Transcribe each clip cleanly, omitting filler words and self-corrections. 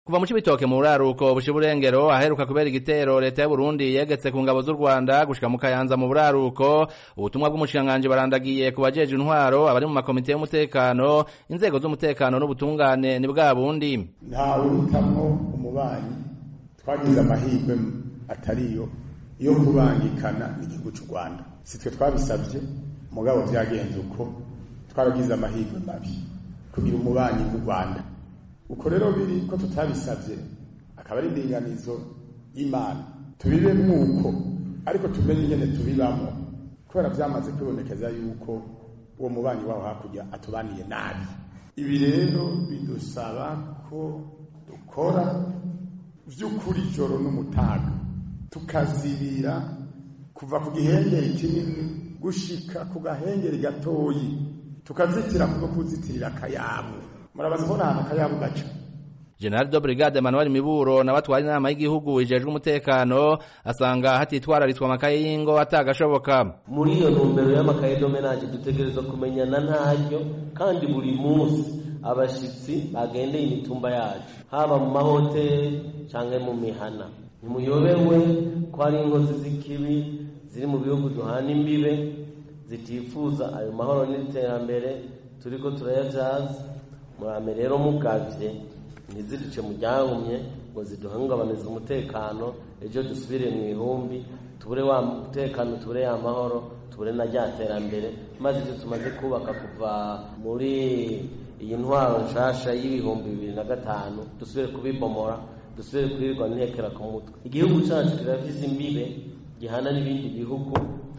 kuva mu Cibitoke mu buraruko bushiye Burengero aheruka kubera igitero leta y'u Burundi yegetse ku ngabo z'u Rwanda gushika mu Kayanza mu buraruko ubutumwa bw'umushikanganje barandagiye kubajeje intwaro abari mu makomite y'umutekano inzego z'umutekano n'ubutungane ni bwa bundi ntawe utamwo umubanyi twagize amahirwe atariyo yo kubangikana n'igihugu cy'u Rwanda sitwe twabisabye mugabo byagenze uko twaragize amahirwe mabi kugira umubanyi mu Rwanda uko rero biri ko tutabisabye akaba ari indinganizo y'Imana tubibe mwuko ariko tumenye nyene tubibamo kubera byamaze kwibonekeza yuko uwo mubanyi waho hakurya atubaniye nabi ibi rero bidusaba ko dukora vy'ukuri joro n'umutaga tukazibira kuva ku gihengeri kinini gushika ku gahengeri gatoyi tukazitira kuko kuzitirira akayabu murabaza ko nta akayabu gaca General de Brigade Emmanuel Miburo na batwari inama y'igihugu ijejwe umutekano asanga hatitwararitswa amakaye y'ingo atagashoboka muri iyo ntumbero y'amakaye domenage dutegerezwa kumenyana ntaryo kandi buri munsi abashitsi bagendeye imitumba yacu haba mu mahoteli canke mu mihana ntimuyobewe ko ari inkozi z'ikibi ziri mu bihugu duhana imbibe zitifuza ayo mahoro n'iterambere turiko turayavyaza murame rero mugavye ntiziduce mu ryahumye ngo ziduhungabanize umutekano ejo dusubire mu ihumbi tubure wa mutekano tubure ya mahoro tubure na rya terambere maze ivyo tumaze kubaka kuva muri iyi ntwaro nshasha y'ibihumbi 2005 dusubire kubibomora dusubire kwirirwa ntekera ku mutwe igihugu cacu kirafise imbibe gihana n'ibindi bihugu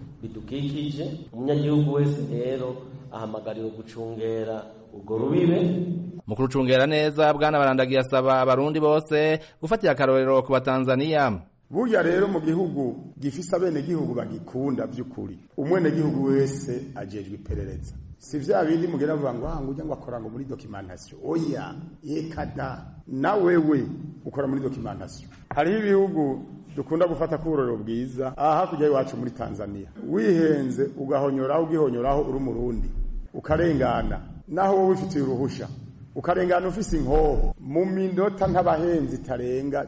bidukikije umunyagihugu wese rero ahamagariwe gucungera urwo rubibe mu kurucungera neza bwana barandagiye asaba abarundi bose gufatira akarorero ku Batanzania burya rero mu gihugu gifise abene gihugu bagikunda by'ukuri umwene gihugu wese ajejwe iperereza si vya bindi mugera vuga ngo ujya ngo akora ngo muri documentation oya yekada na wewe ukora muri documentation hari ibihugu dukunda gufata kurorero bwiza aha kujya iwacu muri Tanzania wihenze ugihonyoraho uri Murundi ukarengana naho wowe ufitiye uruhusha ukarengana ufise inkoho mu minota nk'abahenzi tarenga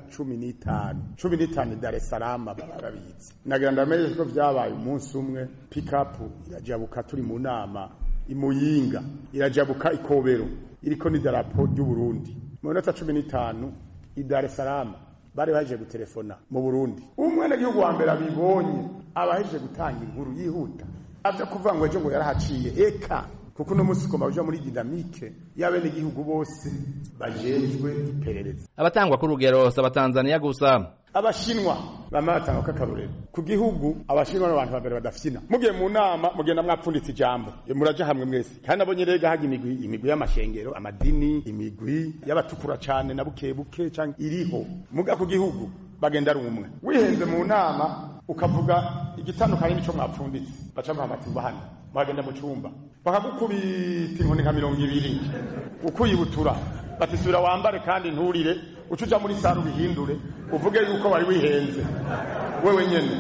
15 Dar es Salaam barabizi nagira ndamenye ko vyabaye umunsi umwe pick up irajabuka turi mu nama imuyinga irajabuka ikobero iriko ni darapo y'u Burundi mu minota 15 i Dar es Salaam bari baje gutelefona mu Burundi umwene gihugu wa mbere abibonye abaheje gutanga inkuru yihuta avyo kuvuga ngo ejo ngo yarahaciye eka kuko no musi koma uja muri dynamique y'abene gihugu bose bajejwe iperereza abatangwa ku rugero s'Abatanzania gusa abashinwa bamatanga kakarorero ku gihugu abashinwa n'abantu babere badafyina mugiye mu nama mugenda mwapfunditse ijambo muraje hamwe mwese kandi abonye rega haga imigwi y'amashengero amadini imigwi y'abatukura cane na buke canke iriho muga ku gihugu bagenda ari umwe wihenze mu nama ukavuga igitandukanye nico mwapfunditse baca mpamatimba hano bagenda mu cyumba bakagukubita inkoni nka 200 ukuyibutura batisubira wambare kandi nturire ucuja muri saru bihindure uvuge yuko bari wihenze wewe nyene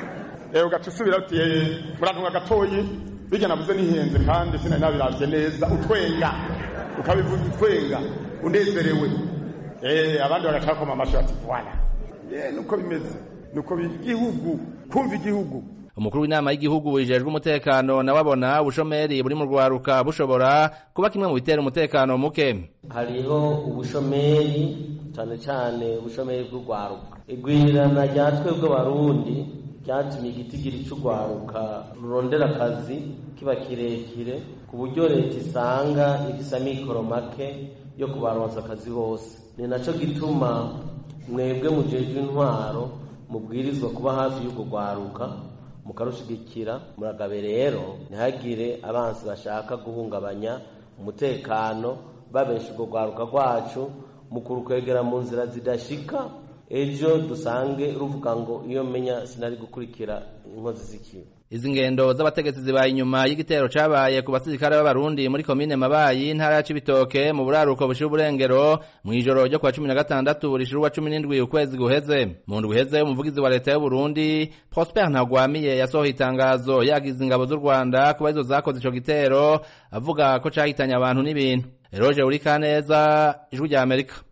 ugatusubira uti murantunga gatoyi bijya navuze nihenze kandi sinari nabiravye neza utwenga ukabivuga utwenga unezerewe abandi bagacakoma amashati voilà nuko bimeze nuko igihugu kumva igihugu umukuru w'inama y'igihugu wijejwe umutekano nawabona ubushomeri buri mu rwaruka bushobora kuba kimwe mu bitera umutekano muke hariho ubushomeri cyane ubushomeri bw'urwaruka igwirirana rya twebwe Barundi ryatumye igitigiri cy'urwaruka rurondera akazi kiba kirekire ku buryo leta isanga ifise amikoro make yo kubaronsa akazi bose ni naco gituma mwebwe mujejwe intwaro mubwirizwa kuba hafi y'urwo rwaruka mukarushigikira muragabe rero ntihagire abansi bashaka guhungabanya umutekano babesha urwo rwaruka rwacu mu kurukwegera mu nzira zidashika ejo dusange ruvuga ngo iyo menya sinari gukurikira inkozi z'ikibi izi ngendo z'abategetsi zibaye inyuma y'igitero cabaye ku basirikare b'abarundi muri komine Mabayi ntara ya Cibitoke mu buraruko bushiye Burengero mu ijoro ryo kwa 16 rishirwa 17 ukwezi guheze mu ndwi heze umuvugizi wa leta y'u Burundi Prosper Ntagwamiye yasohoye itangazo yagize ingabo z'u Rwanda kuba izo zakoze ico gitero avuga ko cahitanye abantu n'ibintu Roger Urikaneza ijwi rya Amerika